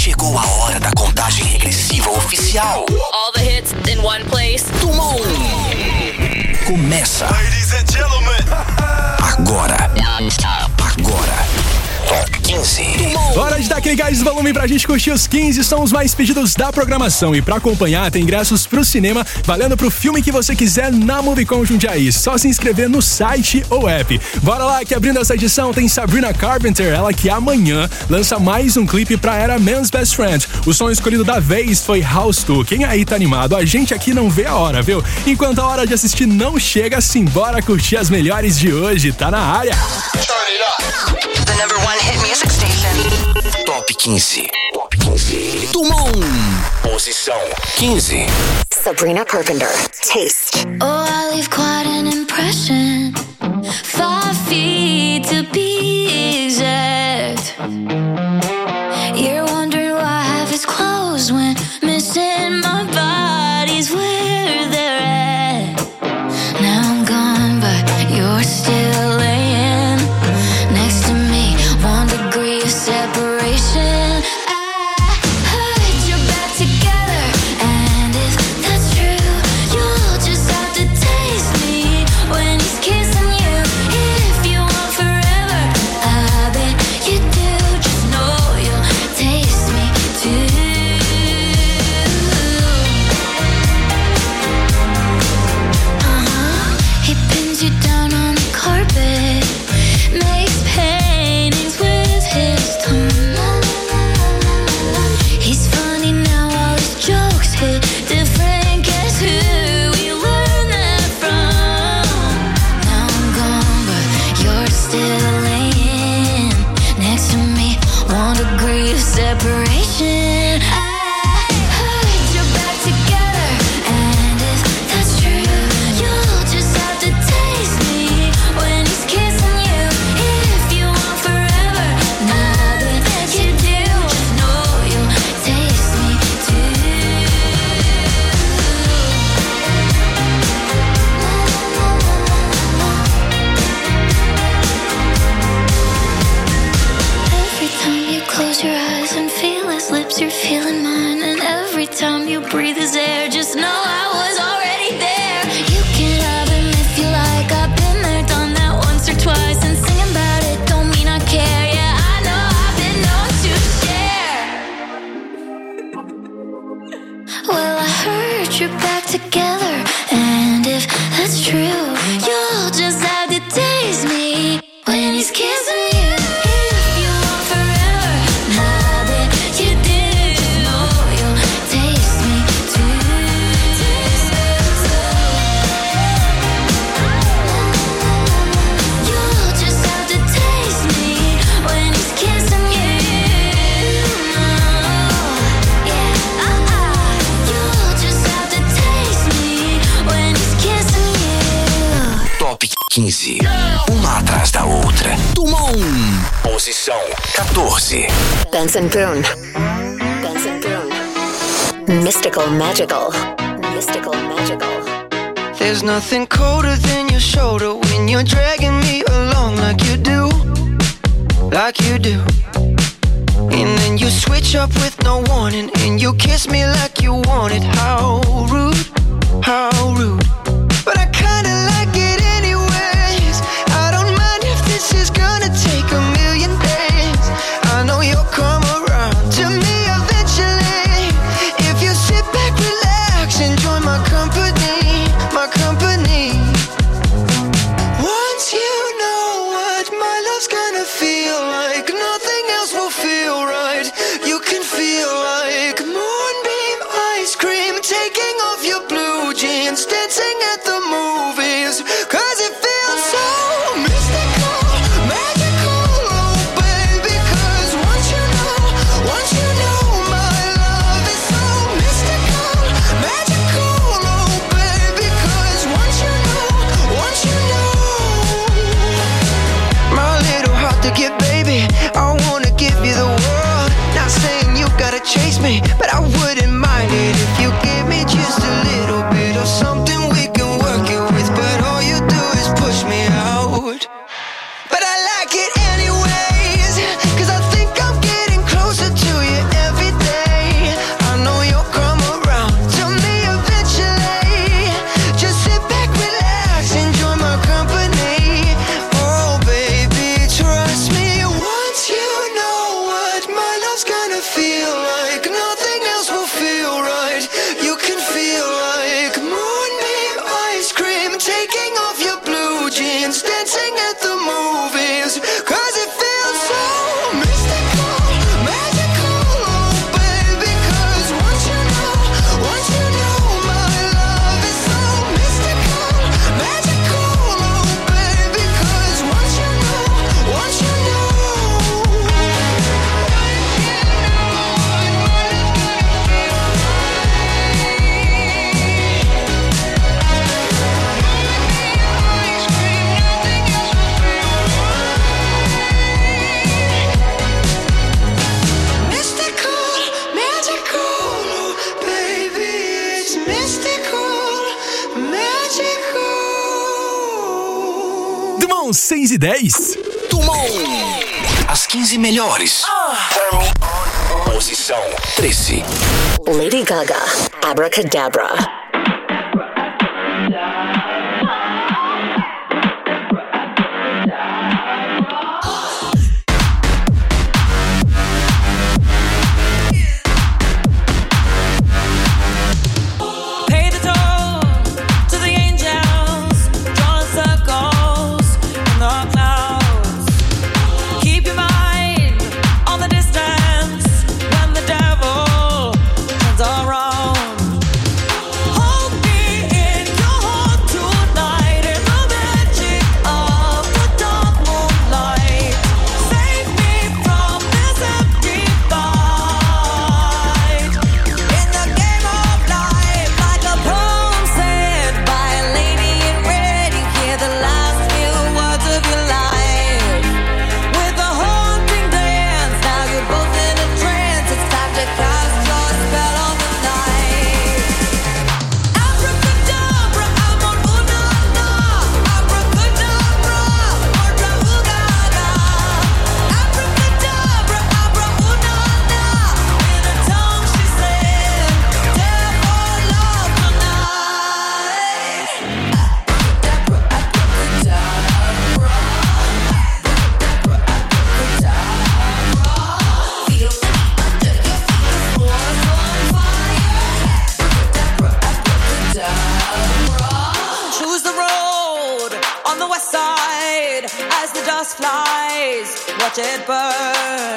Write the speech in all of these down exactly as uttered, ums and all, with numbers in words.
Chegou a hora da contagem regressiva oficial. All the hits in one place. Tumon. Começa. Ladies and gentlemen. Agora. Agora. Top quinze. Hora de dar aquele gás de volume pra gente curtir os quinze sons mais pedidos da programação. E pra acompanhar, tem ingressos pro cinema, valendo pro filme que você quiser na Movicon Jundiaí. Só se inscrever no site ou app. Bora lá, que abrindo essa edição tem Sabrina Carpenter, ela que amanhã lança mais um clipe pra era Man's Best Friend. O som escolhido da vez foi House two. Quem aí tá animado? A gente aqui não vê a hora, viu? Enquanto a hora de assistir não chega, simbora curtir as melhores de hoje. Tá na área. The number one hit music station. Top quinze. Top quinze. Tumon. Posição quinze. Sabrina Carpenter. Taste. Oh, I leave quite an impression. Five feet to be exact. You're wondering why half is closed when missing my body's where they're at. Now I'm gone, but you're still laying next to me. One degree of separation. I heard you're back together, and if that's true, you'll just have to taste me when he's kissing you. If you want forever, I bet you do. Just know you'll taste me too. Uh-huh. He pins you down on the carpet, makes paintings with his tongue. He's funny now, all his jokes hit different. Guess who we learned that from? Now I'm gone, but you're still laying next to me. One degree of separation. I heard you're back together, and if that's true, you'll just have to taste me when he's kissing you. If you want forever, I bet you do. Just know you'll taste me too. Every time you close your eyes and feel his lips, you're feeling mine. And every time you breathe his air, just know I was already there. You can have him if you like. I've been there, done that once or twice. And singing about it don't mean I care. Yeah, I know I've been known to share. Well, I heard you're back together, and if that's true, you'll just have to taste me when he's kissing you. If you want forever, I bet you do. Just know you'll taste me too. You'll just have to taste me when he's kissing you. Yeah, uh-uh. You'll just have to taste me when he's kissing you. Top quinze. Uma atrás da outra. Tumon. Posição quatorze. Benson Boone. Benson Boone. Mystical Magical. Mystical Magical. There's nothing colder than your shoulder when you're dragging me along like you do, like you do. And then you switch up with no warning, and you kiss me like you want it. How rude, how rude. But I kinda like it anyways. I don't mind if this is gonna take a million days. I know you'll come around to me eventually. If you sit back, relax, enjoy my company, my company. Once you know what my love's gonna feel like, nothing else will feel right. You can feel like moonbeam ice cream taking off your blue jeans, dancing São seis e dez. Tumon. As quinze melhores. Posição treze. Lady Gaga, Abracadabra. Watch it burn.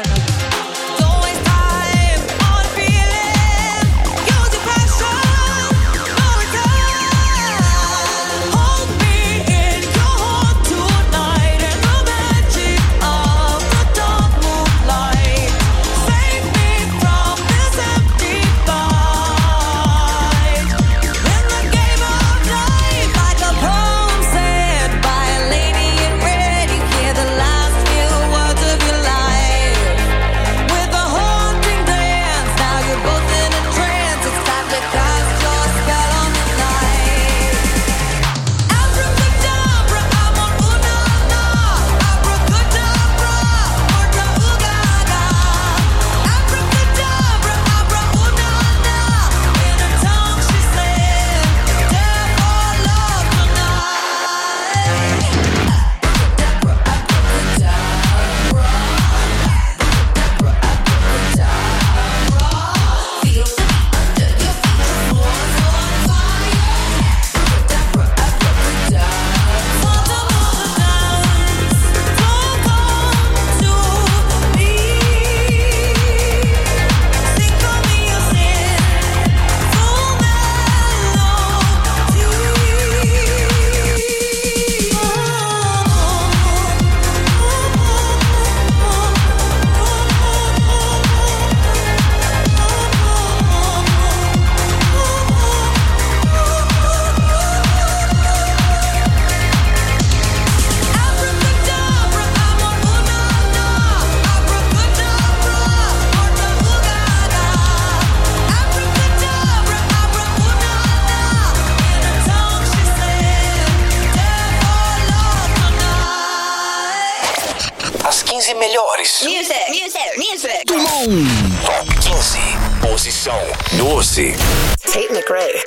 Melhores. Music, music, music. Tumon. Top quinze. Posição doze. Tate McRae,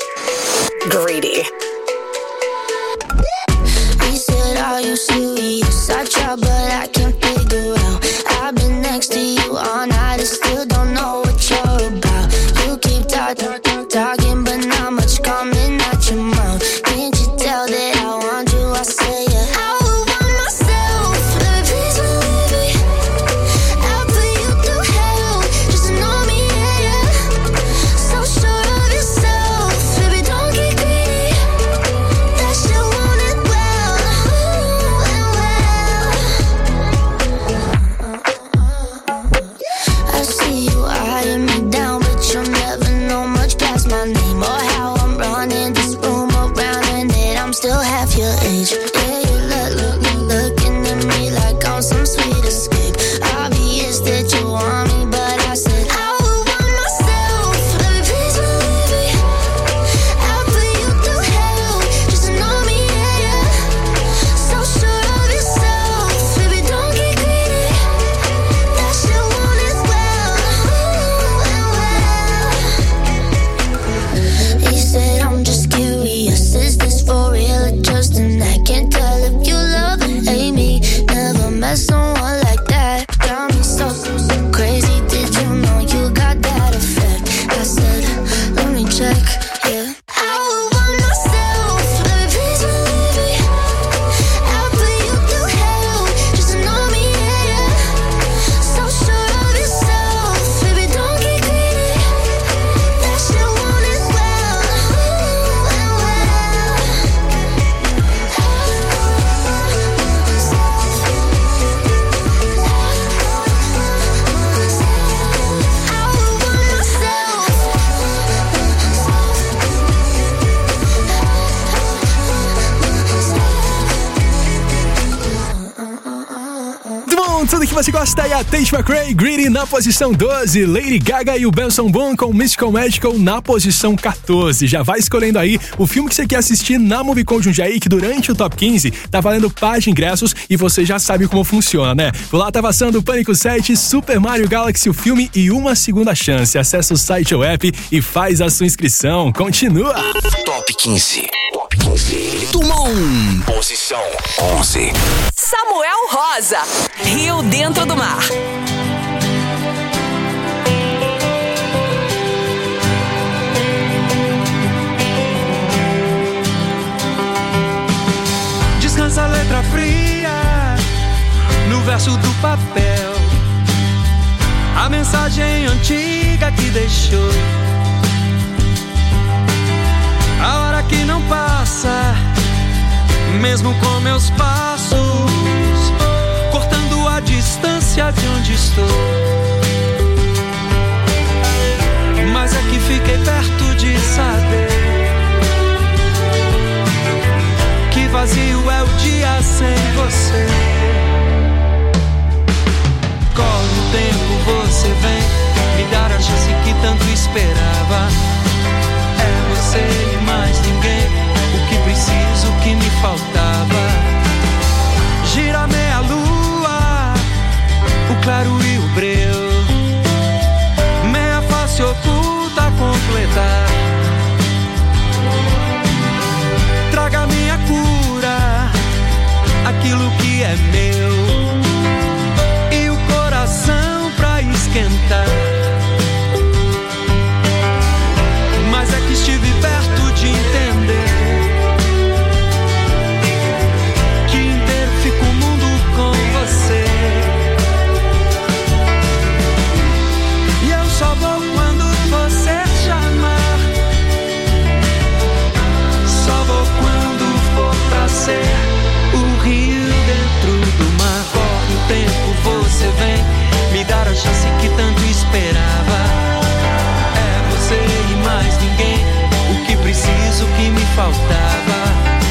Greedy. He said, are you serious? I try, but I can't figure out. I've been next to you all night and still don't know what you're about. You keep talking, talking, but not much coming out your mouth. Can't you tell that I want you? I say yeah. I would want myself. Let me please believe me. I'll put you through hell. Just to know me, yeah, yeah. So sure of yourself. Baby, don't get greedy. That shit want it well, ooh, and well. você gosta é a Tate McRae, Greedy na posição doze, Lady Gaga e o Benson Boone com Mystical Magical na posição quatorze. Já vai escolhendo aí o filme que você quer assistir na MovieCon Jundiaí, que durante o Top quinze tá valendo par de ingressos e você já sabe como funciona, né? Por lá tá passando o Pânico sete, Super Mario Galaxy, o filme e uma segunda chance. Acesse o site ou app e faz a sua inscrição. Continua! Top quinze. Top quinze. Tumon. Posição onze. Samuel Rosa, Rio Dentro do Mar. Descansa a letra fria no verso do papel, a mensagem antiga que deixou, a hora que não passa, mesmo com meus passos, cortando a distância de onde estou. Mas é que fiquei perto de saber que vazio é o dia sem você. Corre o tempo, você vem me dar a chance que tanto esperava. É você e mais ninguém, o que preciso, o que me faltava. Gira meia lua, o claro e o breu, meia face oculta a completar. Traga minha cura, aquilo que é meu, e o coração pra esquentar. Mas é que estive perto de entender que inteiro fica o mundo com você. E eu só vou quando você chamar, só vou quando for pra ser o rio dentro do mar. Corre o tempo, você vem me dar a chance que tanto esperava. É você e mais ninguém, o que preciso, o que me faltava.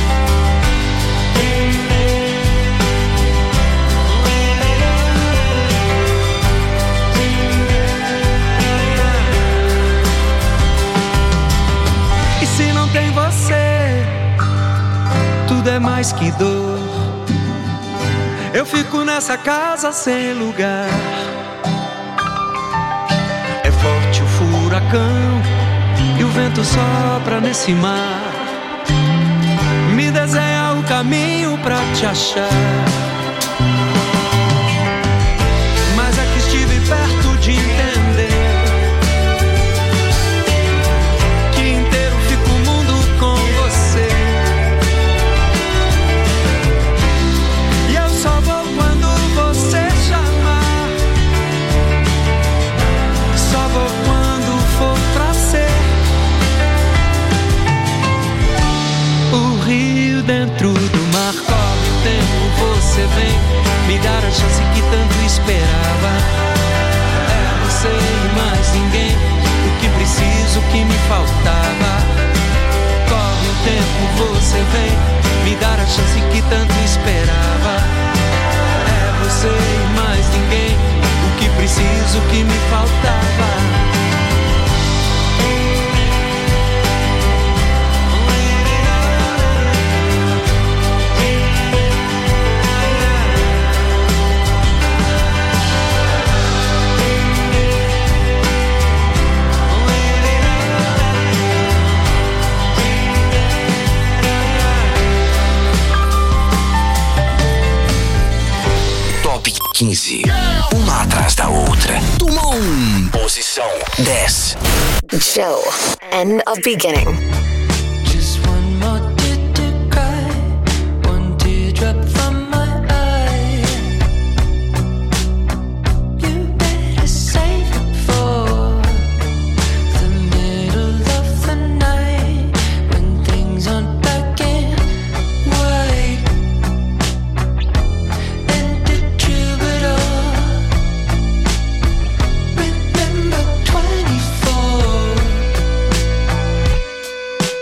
E se não tem você, tudo é mais que dor. Eu fico nessa casa sem lugar. É forte o furacão e o vento sopra nesse mar, me desenha o caminho pra te achar. Mas é que estive perto de entender que inteiro fica o mundo com você. E eu só vou quando você chamar, só vou quando for pra ser o rio dentro do mar. Corre o tempo, você vem me dar a chance que tanto esperava. É você e mais ninguém, o que preciso, o que me faltava. Corre o tempo, você vem me dar a chance que tanto esperava. É você e mais ninguém, o que preciso, o que me faltava. quinze. Uma atrás da outra. Tumon. Posição dez. Joe, End of Beginning. Just one more tear to cry, one teardrop from my eye. You better save it for the middle of the night, when things aren't black and white. And the troubadour, remember twenty-four.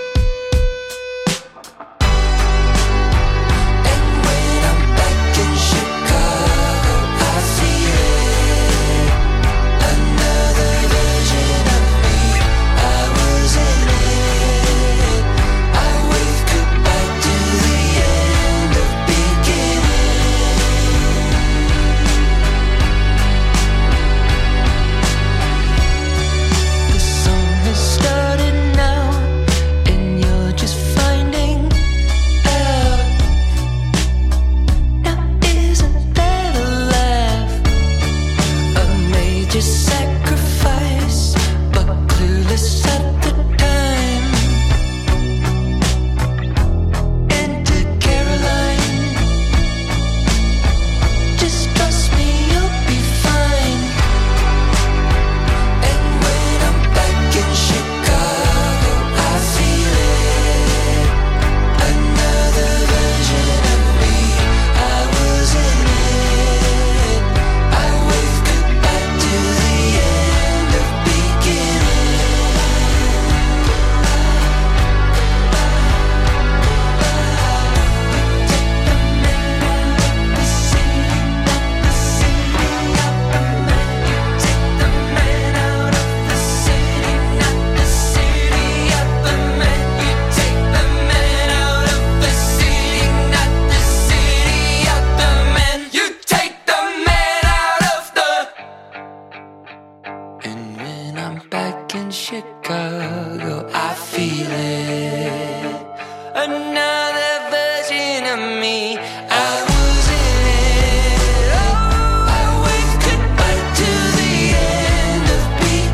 in Chicago. I feel it. Another version of me. I was in it. Oh, I waved goodbye to the end of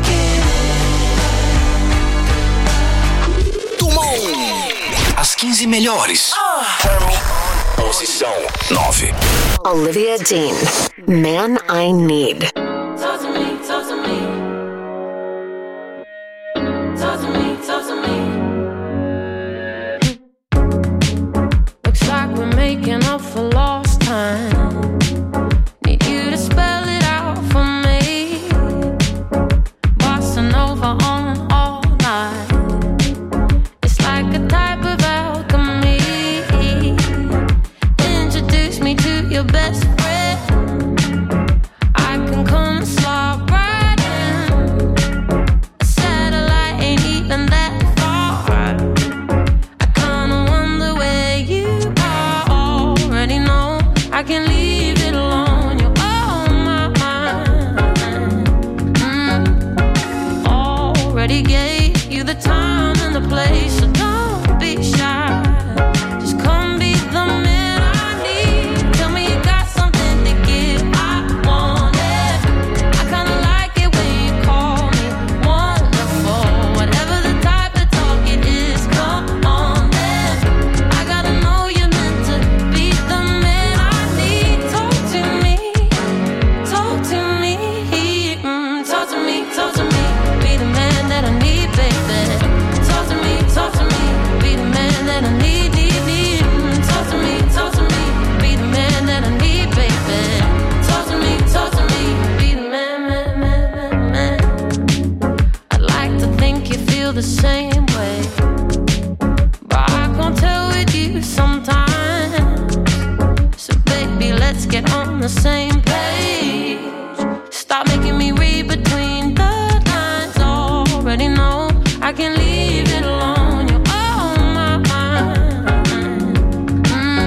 beginning. Tumon! As quinze melhores. Posição nove. Olivia Dean, Man I Need. Talk to me, talk to me. Talk to me, talk to me. Looks like we're making up for lost time. Need you to spell it out for me. Bossa Nova on all night. It's like a type of alchemy. Introduce me to your best friend. I can come and slide right in. A satellite ain't even that far. I kinda wonder where you are. Already know I can leave it alone. You're on my mind. Mm. Already gave you the time and the place, so don't be shy. Just come be the man I need. Tell me you got something to give. I want it. I kinda like it when you call me wonderful. Whatever the type of talk it is, come on then. I gotta know you're meant to be the man I need. Talk to me, talk to me, mm, talk to me, talk to me. Be the man that I need, baby. Talk to me, talk to me. Be the man that I need, need, need. Mm, talk to me, talk to me. Be the man that I need, baby. Talk to me, talk to me. Be the man, man, man, man, man. I'd like to think you feel the same way, but I can't tell with you sometimes. So baby, let's get on the same page. Stop making me read between the lines. Already know I can leave it alone. You're on my mind. Mm.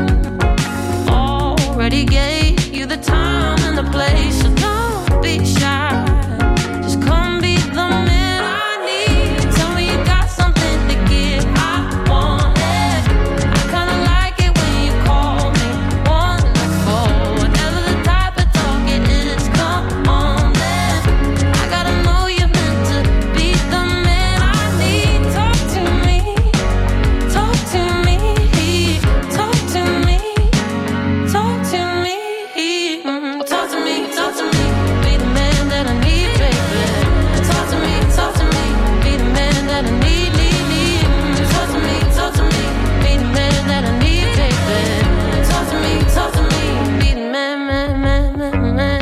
Already gave you the time and the place, so don't be shy. Just come be the man I need. Tell me you got something to give. I want it. I kinda like it when you call me wonderful. Whatever the type of talk it is, come on then. I gotta know you're meant to be the man I need. Talk to me, talk to me, talk to me, talk to me, mm, talk to me, talk to me. Be the man that I need, baby. Talk to me, talk to me. Be the man that I need, need, need. Mm, talk to me, talk to me. Be the man that I need, baby. Talk to me, talk to me. Be the man, man, man, man, man.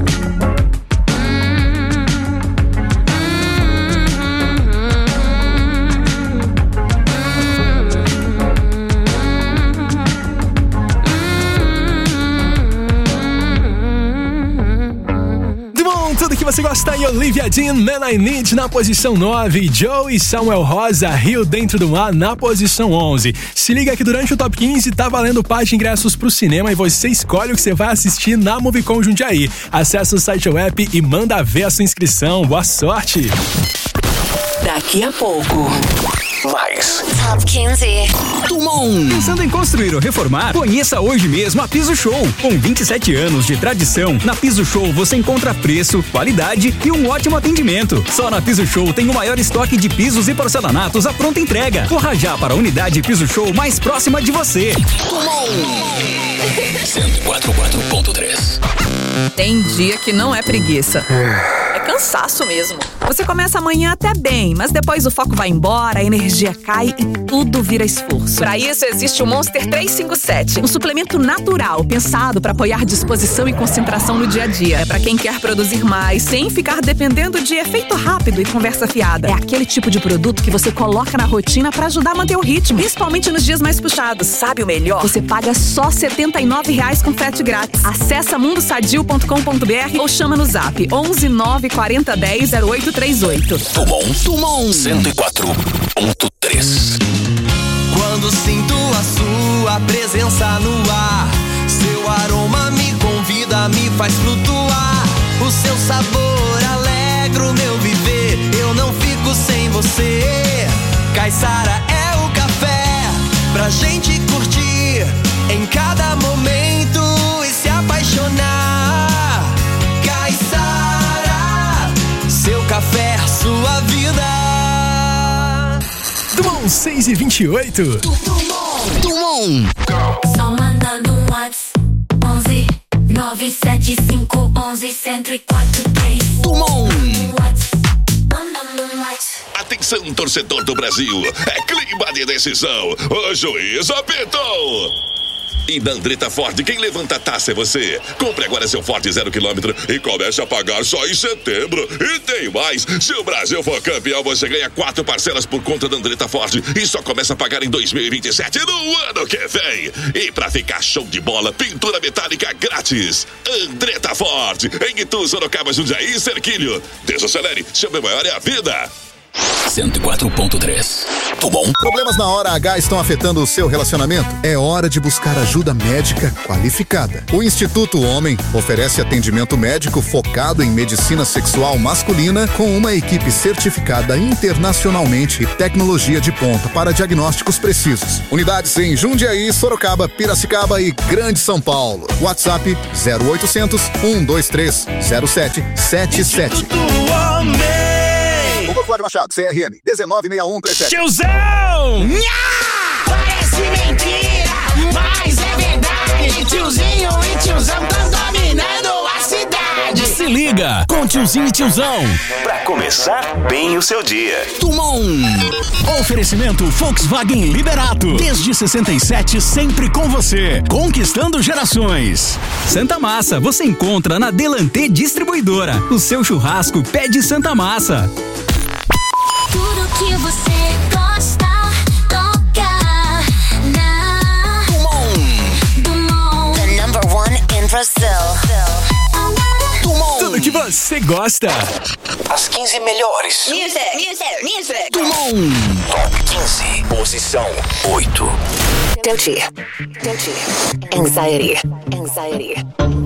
Bom, tudo que você gosta em Olivia Dean, Man I Need na posição nove, Joe e Samuel Rosa, Rio Dentro do Mar na posição onze. Se liga que durante o Top quinze tá valendo par de ingressos pro cinema e você escolhe o que você vai assistir na Movicon Jundiaí. Acesse o site ou app e manda ver a sua inscrição. Boa sorte! Daqui a pouco. Mais. Top quinze. Tumon. Pensando em construir ou reformar? Conheça hoje mesmo a Piso Show. Com vinte e sete anos de tradição, na Piso Show você encontra preço, qualidade e um ótimo atendimento. Só na Piso Show tem o maior estoque de pisos e porcelanatos à pronta entrega. Corra já para a unidade Piso Show mais próxima de você. Tumon. cento e quatro ponto três. Tem dia que não é preguiça. É cansaço mesmo. Você começa amanhã até bem, mas depois o foco vai embora, a energia cai e tudo vira esforço. Para isso existe o Monster trezentos e cinquenta e sete, um suplemento natural pensado para apoiar disposição e concentração no dia a dia. É para quem quer produzir mais sem ficar dependendo de efeito rápido e conversa fiada. É aquele tipo de produto que você coloca na rotina para ajudar a manter o ritmo, principalmente nos dias mais puxados. Sabe o melhor? Você paga só setenta e nove reais com frete grátis. Acesse mundo sadio ponto com ponto b r ou chama no zap onze nove quarenta dez zero oito três oito. Tumon. Tumon. cento e quatro ponto três. Quando sinto a sua presença no ar, seu aroma me convida, me faz flutuar. O seu sabor alegra o meu viver, eu não fico você. Caiçara é o café pra gente curtir em cada momento e se apaixonar. Caiçara, seu café, sua vida. Dumont seis e vinte e oito. Dumont. Só mandando um WhatsApp. onze nove sete cinco onze cento e quatro três. Dumont. Mandando um WhatsApp. Atenção, torcedor do Brasil, é clima de decisão, o juiz apitou. E na Andretta Ford, quem levanta a taça é você. Compre agora seu Ford zero quilômetro e comece a pagar só em setembro. E tem mais, se o Brasil for campeão, você ganha quatro parcelas por conta da Andretta Ford e só começa a pagar em dois mil e vinte e sete, no ano que vem. E pra ficar show de bola, pintura metálica grátis. Andretta Ford, em Itu, Sorocaba, Jundiaí e Cerquilho. Desacelere, seu bem maior é a vida. cento e quatro ponto três. Dumont. Problemas na hora H estão afetando o seu relacionamento? É hora de buscar ajuda médica qualificada. O Instituto Homem oferece atendimento médico focado em medicina sexual masculina com uma equipe certificada internacionalmente e tecnologia de ponta para diagnósticos precisos. Unidades em Jundiaí, Sorocaba, Piracicaba e Grande São Paulo. WhatsApp zero oitocentos, um dois três, zero sete sete sete. Cláudio Machado, C R M, dezenove sessenta e um trinta e sete. Tiozão! Nha! Parece mentira, mas é verdade. Tiozinho e tiozão tão dominando a cidade. Se liga com Tiozinho e Tiozão. Pra começar bem o seu dia. Dumont. Oferecimento Volkswagen Liberato. Desde sessenta e sete, sempre com você. Conquistando gerações. Santa Massa, você encontra na Delantê Distribuidora. O seu churrasco pede Santa Massa. Tudo que você gosta, toca na Dumont. Dumont. The number one in Brazil. Dumont. Tudo que você gosta. As quinze melhores. Music, music, music. Dumont. Top quinze. Posição oito. Doechii. Doechii. Anxiety. Anxiety.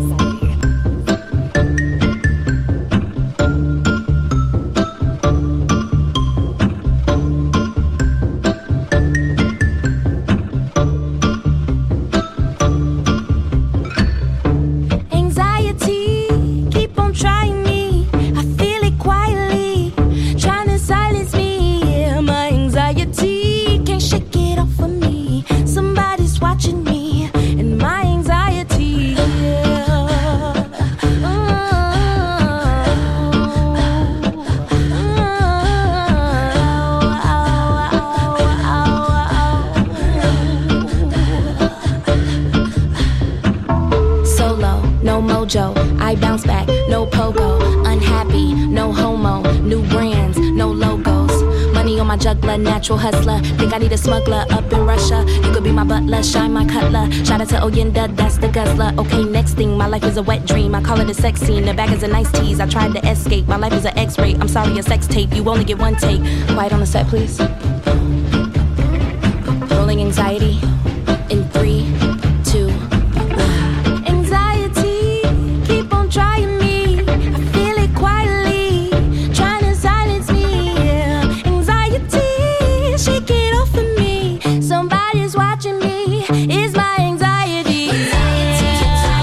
I bounce back, no pogo, unhappy, no homo, new brands, no logos, money on my juggler, natural hustler, think I need a smuggler up in Russia, you could be my butler, shine my cutler, shout out to Oyenda, that's the guzzler, okay next thing, my life is a wet dream, I call it a sex scene, the bag is a nice tease, I tried to escape, my life is an x-ray, I'm sorry a sex tape, you only get one take, quiet on the set please, rolling anxiety, in three, two, trying me, I feel it quietly, trying to silence me, yeah. Anxiety, shake it off of me, somebody's watching me, it's my anxiety. Anxiety,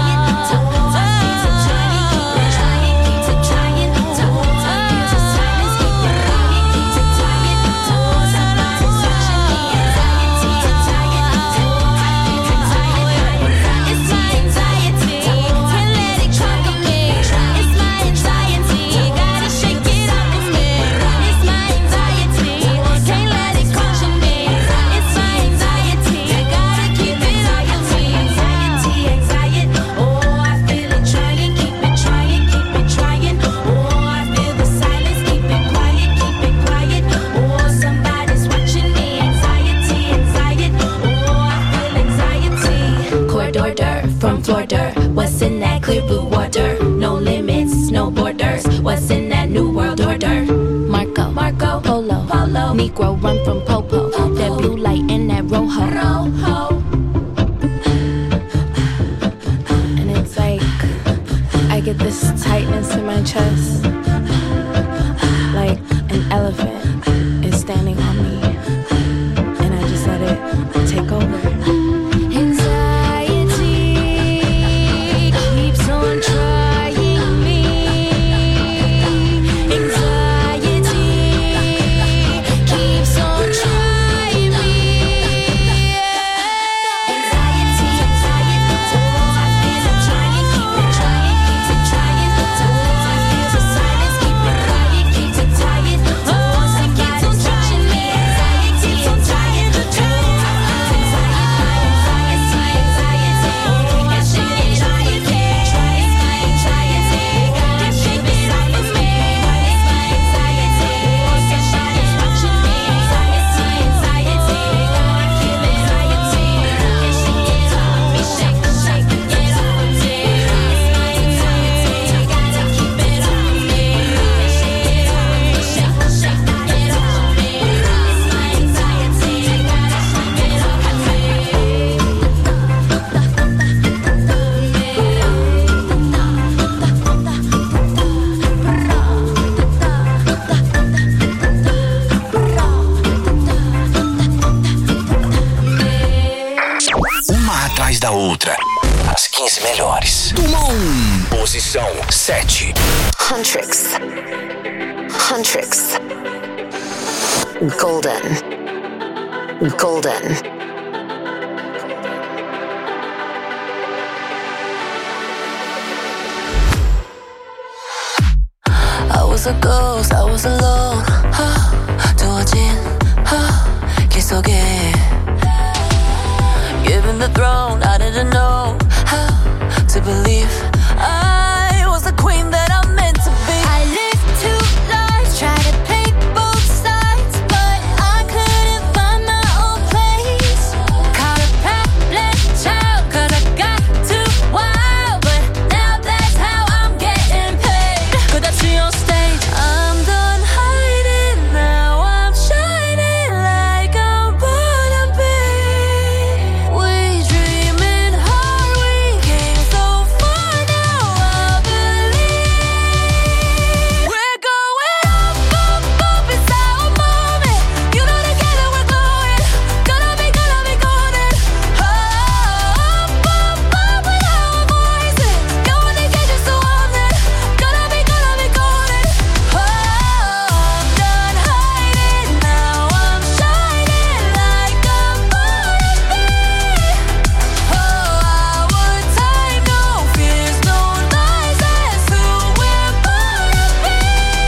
from Florida. What's in that clear blue water? No limits, no borders. What's in that new world order? Marco, Marco, Polo, Polo. Negro run from Popo. Popo. That blue light in that rojo. Rojo. And it's like I get this tightness in my chest, like an elephant depois da outra. As quinze melhores. Do um. Posição sete. Huntrix. Huntrix. Golden. Golden. I was a ghost, I was alone. 두어진 길 속에 given the throne, I didn't know how to believe I was the queen that I'm meant to be. I lived two lives, tried to play both sides, but I couldn't find my own place. Caught a problem child, cause I got too wild, but now that's how I'm getting paid. 끝없이 on stage, I'm done hiding, now I'm shining like I'm born to be. We dreaming hard, we came so far, now I believe. We're going up, up, up, it's our moment. You know together we're glowing, gonna be, gonna be golden. Up, up, up with our voices, going to get you so on it. Gonna be, gonna be golden. Oh, I'm done hiding, now I'm shining like I'm born to be. Oh, our time, no fears, no lies, that's who we're born to be.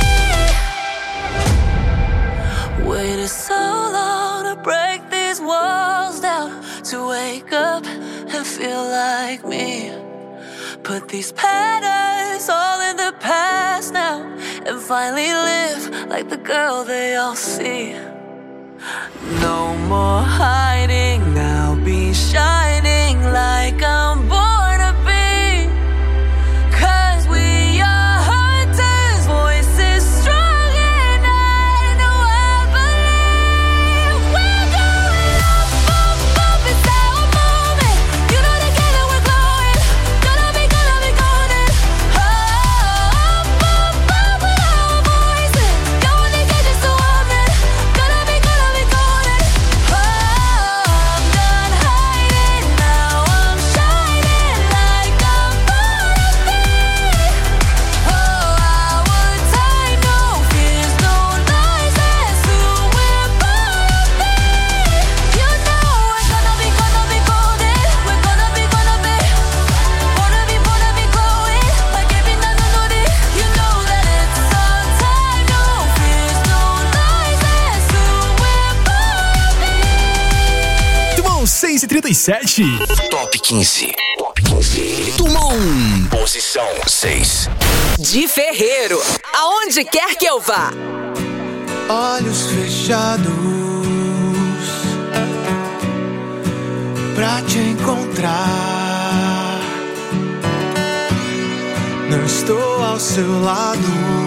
Waited so long to break these walls down, to wake up and feel like me. Put these patterns all in the past now, and finally live like the girl they all see. No more hiding, I'll be shining like I'm born to be. Cause we are hunters, voices strong, and I know I believe. We're going up, up, up, it's our moment. You know together we're glowing, gonna be, gonna be golden. Oh, up, up, up with our voices, going to get you so on it. Gonna be, gonna be golden. Oh, I'm done hiding, now I'm shining like I'm born to be. Oh, our time, no fears, no lies, that's who we're born to be. You know we're gonna be, gonna be golden. We're gonna be, gonna be, wanna be, wanna be glowing like every night on it. You know that it's our time, no fears, no lies, that's who we're born to be. Muito bom, seis e trinta e sete. Top quinze. Top quinze. Do um. Posição seis. De Ferreiro, aonde quer que eu vá. Olhos fechados pra te encontrar. Não estou ao seu lado,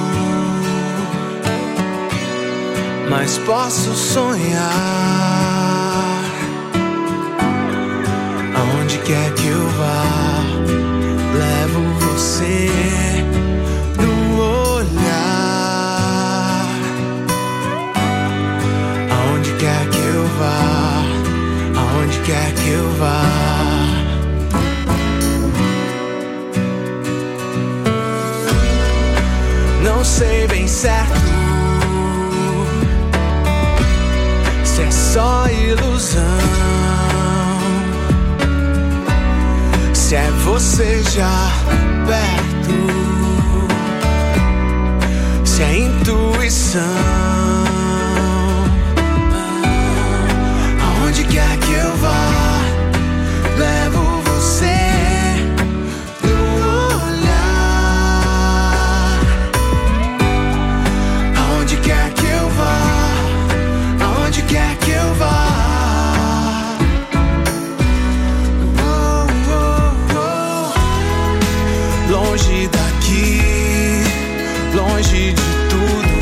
mas posso sonhar. Aonde quer que eu vá, levo você no olhar. Aonde quer que eu vá, aonde quer que eu vá. Não sei bem certo se é só ilusão, se é você já perto, se é intuição. Aonde quer que eu vá, levo você no olhar. Aonde quer que eu vá, aonde quer que eu vá. Oh, oh, oh. Longe daqui, longe de tudo,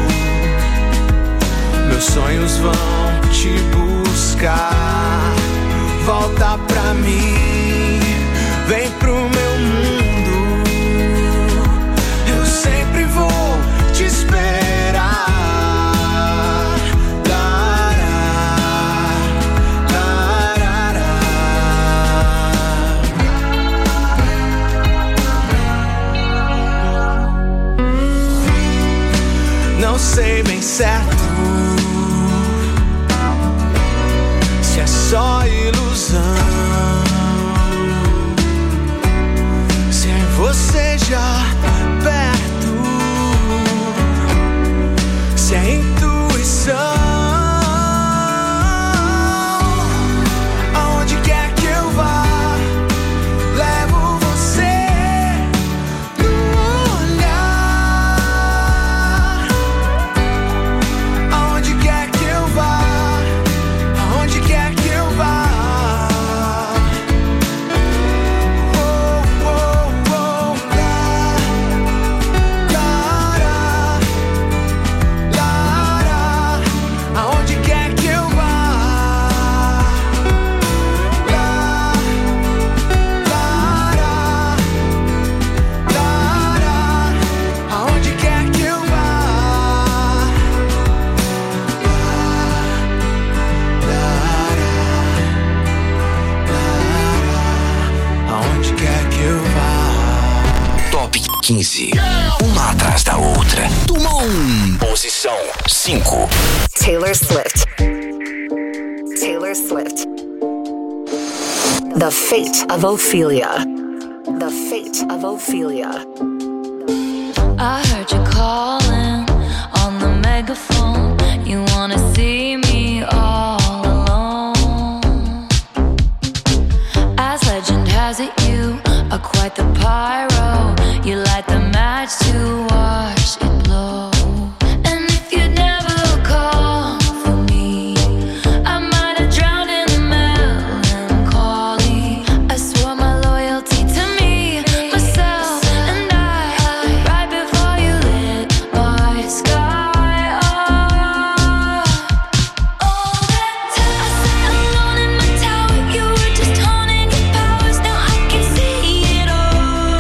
meus sonhos vão te buscar. Volta pra mim, vem pro meu mundo. Eu sempre vou te esperar. Lará, lará. não sei bem certo se é só ilusão, se é você já perto, se é intuição. Aonde quer que eu vá, levo você no olhar. Aonde quer que eu vá, aonde quer que eu vá. Oh, oh, oh, lá, lá, lá, lá, aonde quer que eu vá. Lá, lá, lá, aonde quer que eu vá. Aonde quer que eu vá. Top quinze. Uma atrás da outra. Tuma um. Posição cinco. Taylor Swift. Taylor Swift. The Fate of Ophelia. The Fate of Ophelia. I heard you calling on the megaphone. You wanna see me all alone. As legend has it, you are quite the pyro. You light the match to watch it blow. And if you'd never call for me, I might have drowned in the melancholy. I swore my loyalty to me, myself, and I, right before you lit my sky up. All that time I sat alone in my tower, you were just honing your powers. Now I can see it all.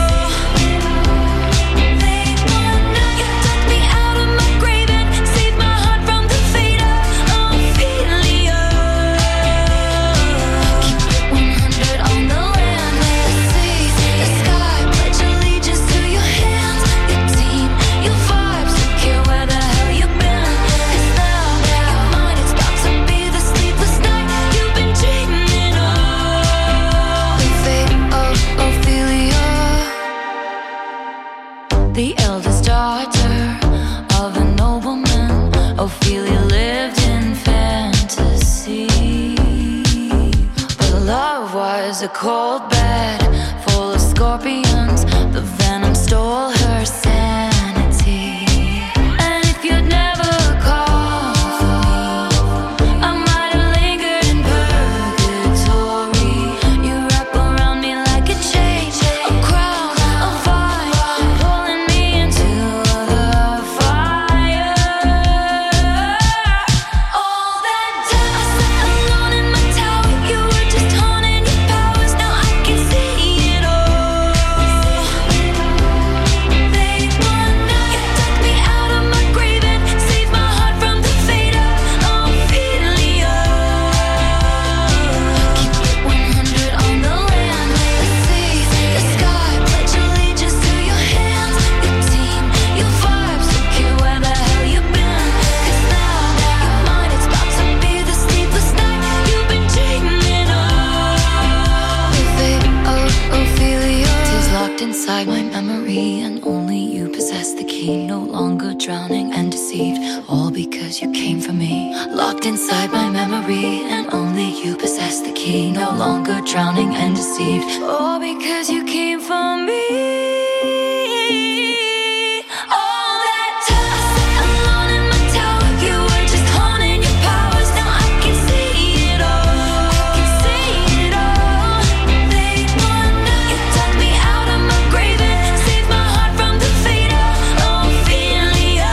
They wanna, you took me out of my grave and saved my heart from the fate of Ophelia. Keep it one hundred on the land, the sea, the sky. Pledge allegiance to your hands, your team, your vibes. Don't care where the hell you've been. 'Cause now, your mind is about to be the sleepless night you've been dreaming of. The fate of Ophelia. The eldest daughter of a nobleman, Ophelia lived in fantasy. But love was a cold bed full of scorpions. The venom stole her sanity. And if you'd never call for me, I might have lingered in purgatory. You wrap around me like a chain, a crown, a vine, pulling me into the fire. All that time I sat alone in my tower, you were just honing your powers. Now I can see it all. They wanna, you took me out of my grave and saved my heart from the fate of Ophelia. Keep it one hundred on the land, the sea, the sky. Pledge allegiance to your hands, your team, your vibes. Don't care where the hell you've been. 'Cause now, your mind is about to be the sleepless night you've been dreaming of. The fate of Ophelia is locked inside my memory, and only you possess the key. No longer drowning and deceived, all because you came for me. Locked inside my memory, and only you possess the key. No longer drowning and deceived, all because you came for me. All that time I sat alone in my tower, you were just honing your powers. Now I can see it all. I can see it all. They wanna, you took me out of my grave and saved my heart from the fate of Ophelia.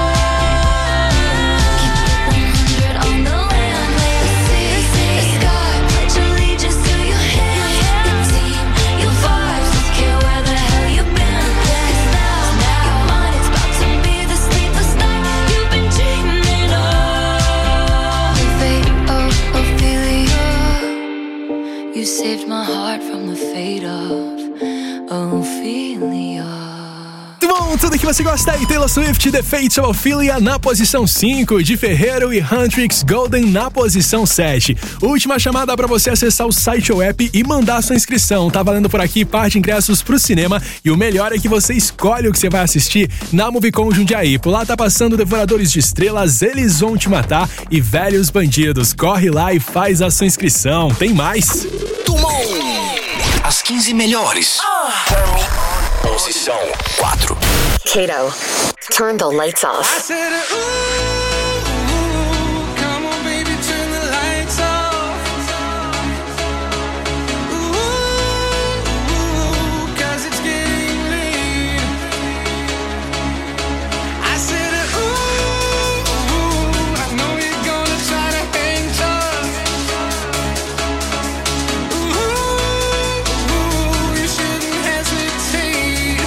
Keep it one hundred on the land, the sea, the sky. Pledge allegiance to your hands, your team, your vibes. Don't care where the hell you've been. 'Cause now, your mind is about to be the sleepless night you've been dreaming of. The fate of Ophelia. You saved my heart from the fate of Ophelia. Tuma Com tudo que você gosta aí, Taylor Swift, The Fate of Ophelia na posição cinco, de Ferreiro e Huntrix Golden na posição sete. Última chamada para você acessar o site ou app e mandar sua inscrição. Tá valendo por aqui par de ingressos pro cinema e o melhor é que você escolhe o que você vai assistir na Movicon Jundiaí. Por lá tá passando Devoradores de Estrelas, Eles Vão Te Matar e Velhos Bandidos. Corre lá e faz a sua inscrição. Tem mais. Tumon! As quinze melhores. Posição quatro. Kato, turn the lights off. I said, ooh, come on, baby, turn the lights off. Ooh, 'cause it's getting late. I said, ooh, I know you're gonna try to hang tough. Ooh, you shouldn't hesitate.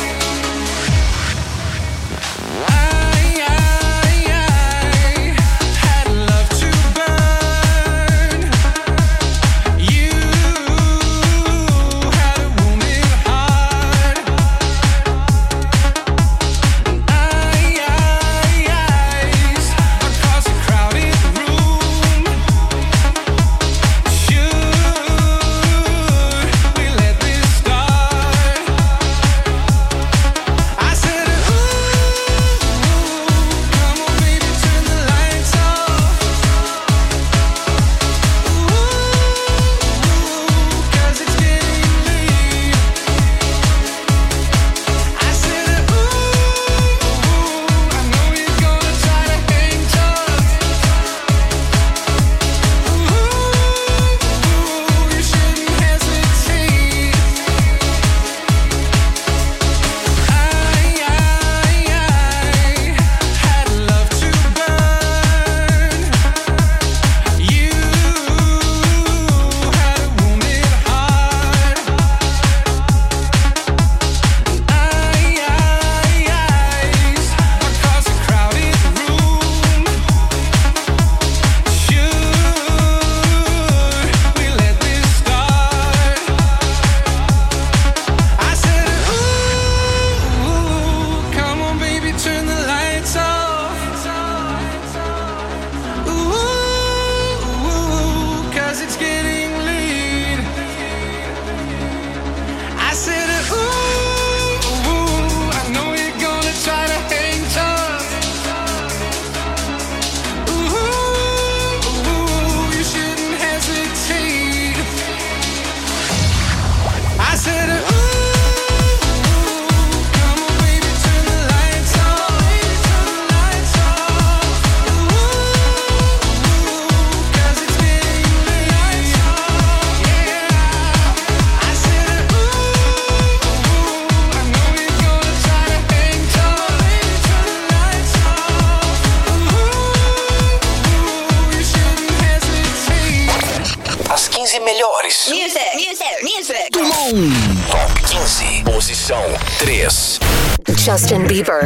melhores. Music, music, music. Tumon. Top quinze. Posição três. Justin Bieber.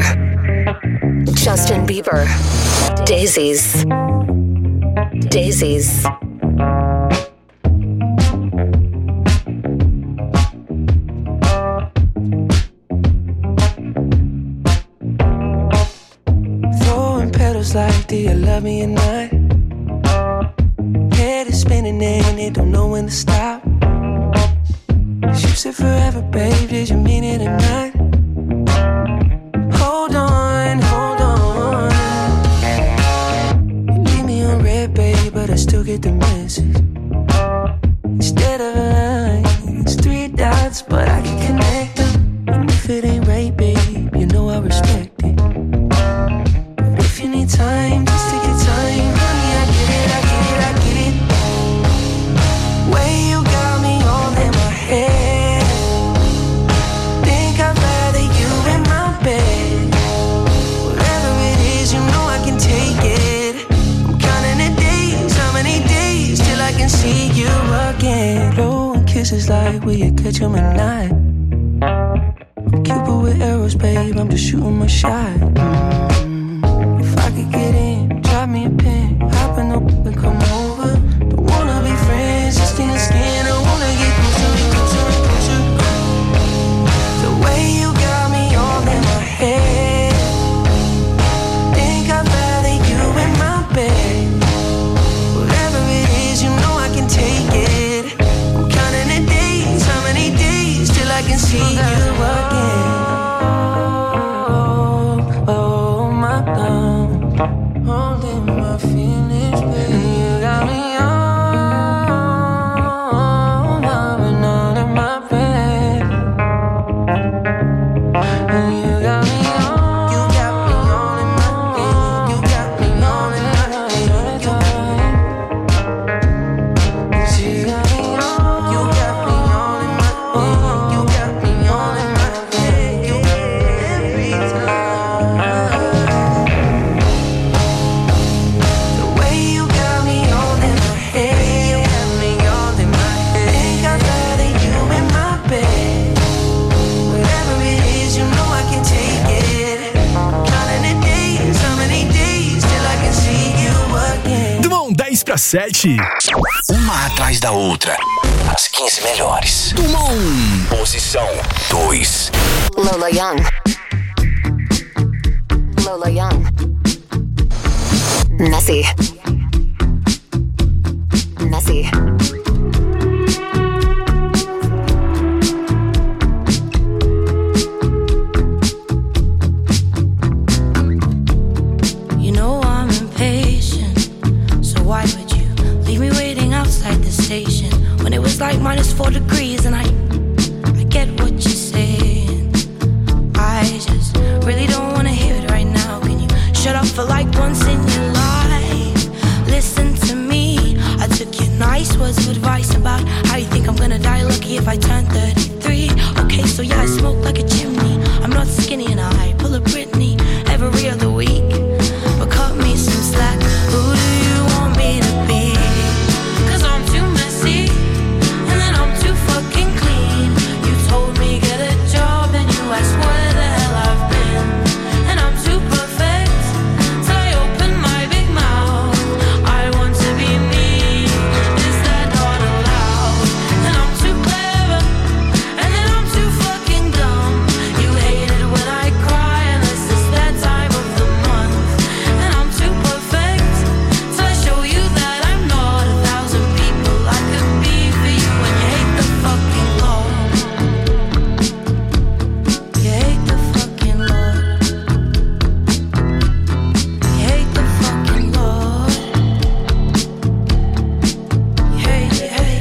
Justin Bieber. Daisies. Daisies. Throwing petals like, do you love me or not? Head is spinning and it don't know when to stop. You said forever, babe, did you mean it or not? Hold on, hold on. You leave me on red, babe, but I still get the message. Instead of a line, it's three dots, but I can connect them. And if it ain't right, babe, you know I respect it. But if you need time, just take your time, honey, I get it, I get it, I get it. Way you got me all in my head. Think I'd rather you in my bed. Whatever it is, you know I can take it. I'm counting the days, how many days till I can see you again. Blowing kisses like, will you catch 'em at night? I'm Cupid with arrows, babe, I'm just shooting my shot. Mm. If I could get in, drop me a pin, hop in the and come over. Don't wanna be friends, just skin to skin. I wanna get closer, closer, closer. The way you got me all in my lockdown, holding my feelings, baby. You got me on, I've been all in my bed. You got me on, you got me all in my bed. You got me all in my bed. You got me on, you got me all in my bed. You got me all in my bed every time. The way you got me all in my head, you got me all in my head. Think I'd rather you in my bed. Whatever it is, you know I can take it. Counting the days, how many days till I can see you again. Dumão, dez para sete. Uma atrás da outra. As quinze melhores. Dumão. Posição dois. Lola Young. Lola Young. Messy. Messy. You know I'm impatient, so why would you leave me waiting outside the station when it was like minus four degrees? And I, I get what you're saying. I just really don't wanna hear it right now. Can you shut up for like once in your life? Listen to me. I took your nice words of advice about how you think I'm gonna die lucky if I turn thirty-three. Okay, so yeah, I smoke like a chimney. I'm not skinny and I pull a Britney every other week. But cut me some slack. Who do you want me to be? Cause I'm too messy, and then I'm too fucking clean. You told me get a job, and you asked where the hell I've been. And I'm too perfect, till I open my big mouth. I want to be me, is that not allowed? And I'm too clever, and then I'm too fucking dumb. You hate it when I cry, unless it's that time of the month. And I'm too perfect, till I show you that I'm not a thousand people I could be for you. And you hate the fucking Lord. You hate the fucking Lord. You hate the fucking Lord. You hate, you hate.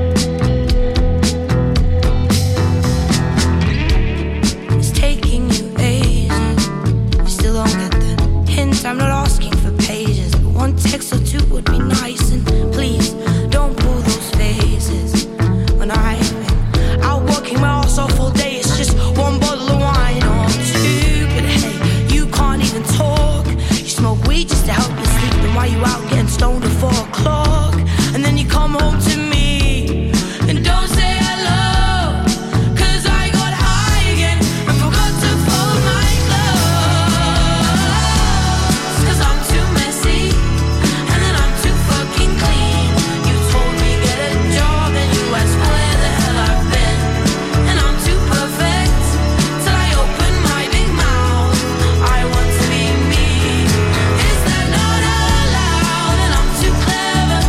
It's taking you ages. You still don't get the hint. I'm not asking for pages, but one text or two would be nice. And please don't pull those faces. When I've been out working my ass off all day, it's just one bottle of wine or two. But hey, you can't even talk. You smoke weed just to help you sleep. Then why you out getting stoned at four o'clock? And then you come home to me and don't say hello. Cause I got high again and forgot to fold my clothes. Cause I'm too messy, and then I'm too fucking clean. You told me get a job, and you asked where the hell I've been. And I'm too perfect, till I open my big mouth. I want to be me, is that not allowed? And I'm too clever,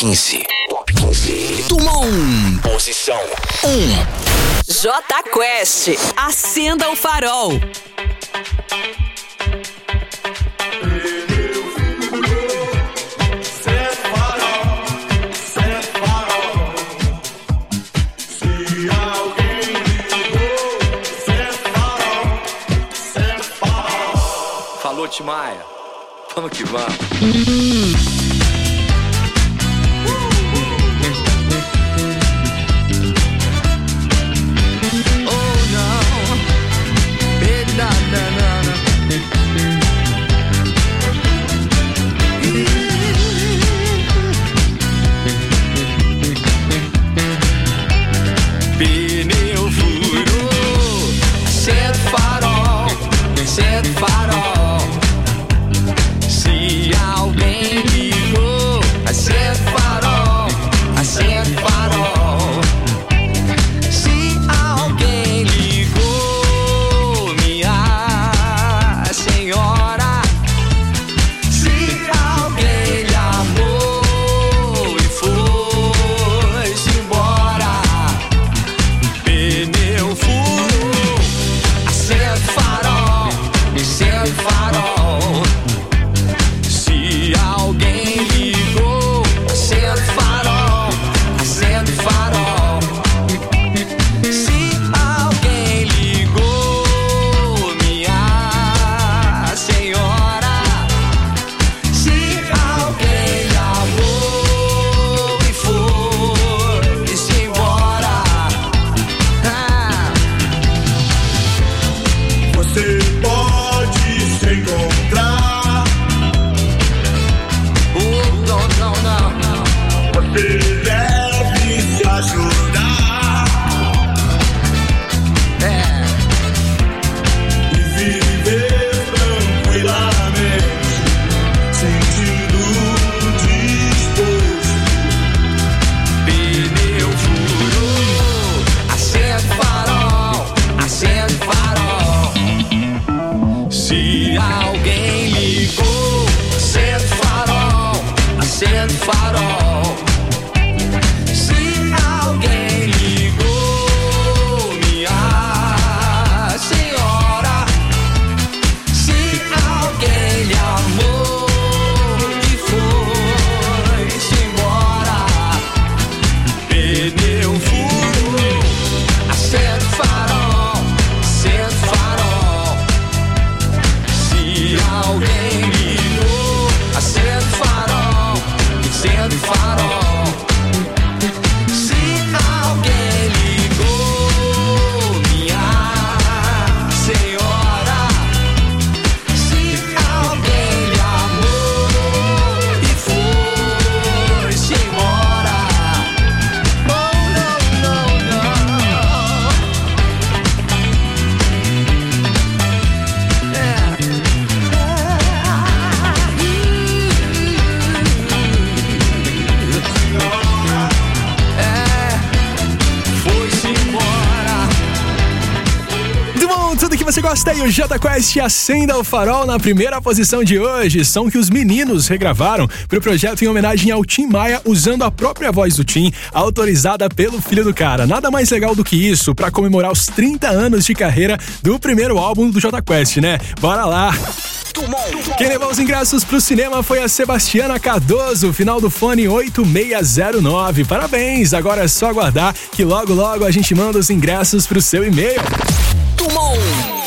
quinze. Top quinze. Tumon. Posição um. Jota Quest, acenda o farol. Falou, Timaya. Vamos que vamos. Hum. Pneu furou, acende o farol, acende o farol. Se alguém ligou, acende o farol, acende o farol. Se alguém ligou, minha senhora. Se alguém lhe amou e foi-se embora. Pneu furou, acende o farol, acende o farol. Se alguém ligou, acende o farol, acende o farol. Se alguém ligou, minha senhora. Se alguém lhe amou e foi-se embora. Ah. Você pode se encontrar. Oh, não, não, não, não. Você deve se ajudar. É. E viver tranquilamente, sentindo disposto. Pneu furou, acende o farol, acende o farol. Se alguém ligou, acende o farol, acende o farol. Se alguém ligou, minha senhora. Se alguém lhe amou e foi-se embora. Pneu furou, acende o farol, acende o farol. Se alguém ligou, acende o farol, acende o farol. Se alguém ligou, minha senhora. Se alguém lhe amou e foi-se embora. Oh, não, não, não. É. É. Foi-se embora. Do bom, tudo que você gosta aí, o Jota Quest acenda o farol na primeira posição de hoje. Som que os meninos regravaram pro projeto em homenagem ao Tim Maia, usando a própria voz do Tim, autorizada pelo filho do cara. Nada mais legal do que isso pra comemorar os trinta anos de carreira do primeiro álbum do Jota Quest, né? Bora lá! Quem levou os ingressos pro cinema foi a Sebastiana Cardoso, final do fone oito seis zero nove. Parabéns! Agora é só aguardar que logo logo a gente manda os ingressos pro seu e-mail. Tumon.